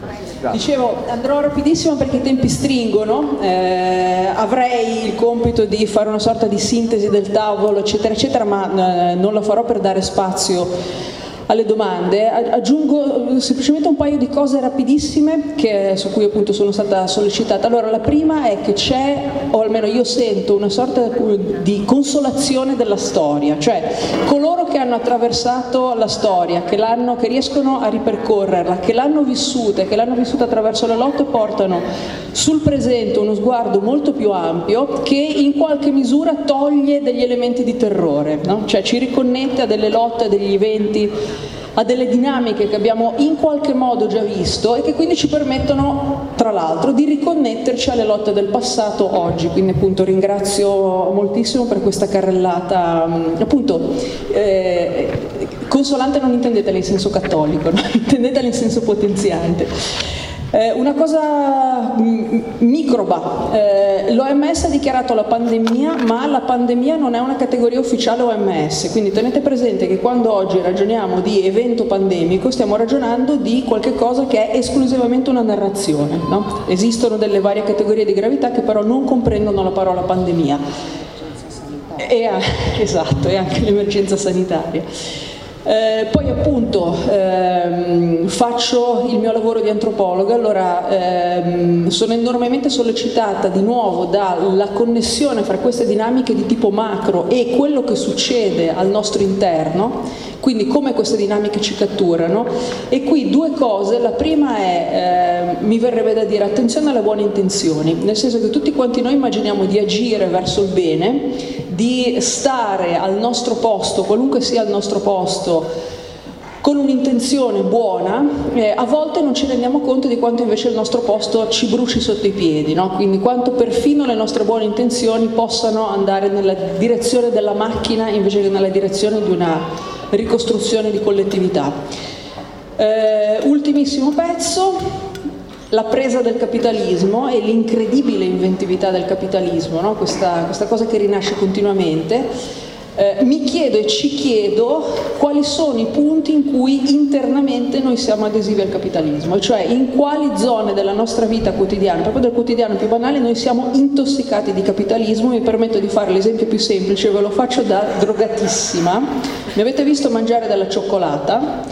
Dicevo, andrò rapidissimo perché i tempi stringono, avrei il compito di fare una sorta di sintesi del tavolo, eccetera, eccetera, ma non la farò per dare spazio alle domande. Aggiungo semplicemente un paio di cose rapidissime su cui appunto sono stata sollecitata. Allora, la prima è che c'è, o almeno io sento, una sorta di consolazione della storia, cioè coloro che hanno attraversato la storia, che riescono a ripercorrerla, che l'hanno vissuta attraverso le lotte, portano sul presente uno sguardo molto più ampio che in qualche misura toglie degli elementi di terrore, no? Cioè ci riconnette a delle lotte, a degli eventi, a delle dinamiche che abbiamo in qualche modo già visto e che quindi ci permettono, tra l'altro, di riconnetterci alle lotte del passato oggi. Quindi appunto ringrazio moltissimo per questa carrellata, appunto consolante non intendetela in senso cattolico, no? Intendetela in senso potenziante. Una cosa microba, l'OMS ha dichiarato la pandemia, ma la pandemia non è una categoria ufficiale OMS, quindi tenete presente che quando oggi ragioniamo di evento pandemico stiamo ragionando di qualche cosa che è esclusivamente una narrazione, no? Esistono delle varie categorie di gravità che però non comprendono la parola pandemia. Esatto, e anche l'emergenza sanitaria. Poi appunto faccio il mio lavoro di antropologa, allora sono enormemente sollecitata di nuovo dalla connessione fra queste dinamiche di tipo macro e quello che succede al nostro interno, quindi come queste dinamiche ci catturano. E qui due cose: la prima è, mi verrebbe da dire, attenzione alle buone intenzioni, nel senso che tutti quanti noi immaginiamo di agire verso il bene, di stare al nostro posto, qualunque sia il nostro posto, con un'intenzione buona, a volte non ci rendiamo conto di quanto invece il nostro posto ci bruci sotto i piedi, no? Quindi quanto perfino le nostre buone intenzioni possano andare nella direzione della macchina invece che nella direzione di una ricostruzione di collettività. Ultimissimo pezzo. La presa del capitalismo e l'incredibile inventività del capitalismo, no? Questa cosa che rinasce continuamente. Mi chiedo e ci chiedo quali sono i punti in cui internamente noi siamo adesivi al capitalismo, cioè in quali zone della nostra vita quotidiana, proprio del quotidiano più banale, noi siamo intossicati di capitalismo. Mi permetto di fare l'esempio più semplice, ve lo faccio da drogatissima. Mi avete visto mangiare della cioccolata?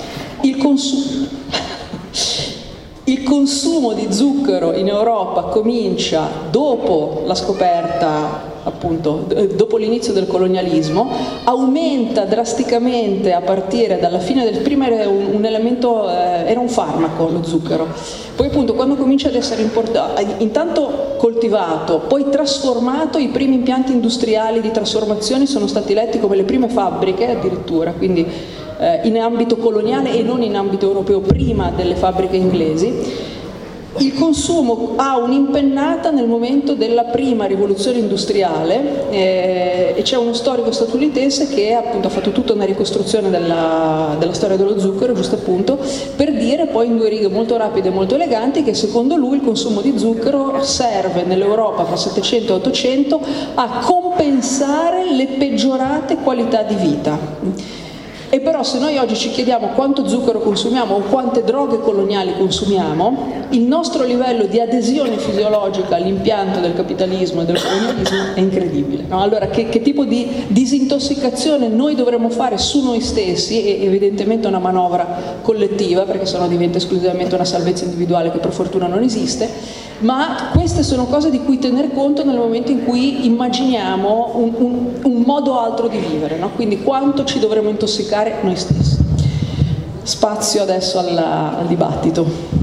Il consumo di zucchero in Europa comincia dopo la scoperta, appunto, dopo l'inizio del colonialismo, aumenta drasticamente a partire dalla fine del primo, era un elemento, era un farmaco lo zucchero, poi appunto quando comincia ad essere importato, intanto coltivato, poi trasformato, i primi impianti industriali di trasformazione sono stati letti come le prime fabbriche addirittura, quindi in ambito coloniale e non in ambito europeo prima delle fabbriche inglesi. Il consumo ha un'impennata nel momento della prima rivoluzione industriale e c'è uno storico statunitense che appunto ha fatto tutta una ricostruzione della storia dello zucchero, giusto appunto, per dire poi in due righe molto rapide e molto eleganti che secondo lui il consumo di zucchero serve nell'Europa fra 700 e 800 a compensare le peggiorate qualità di vita. E però se noi oggi ci chiediamo quanto zucchero consumiamo o quante droghe coloniali consumiamo, il nostro livello di adesione fisiologica all'impianto del capitalismo e del colonialismo è incredibile, no? Allora che tipo di disintossicazione noi dovremmo fare su noi stessi, e evidentemente una manovra collettiva, perché sennò diventa esclusivamente una salvezza individuale che per fortuna non esiste, ma queste sono cose di cui tener conto nel momento in cui immaginiamo un modo altro di vivere, no? Quindi quanto ci dovremmo intossicare noi stessi. Spazio adesso al dibattito.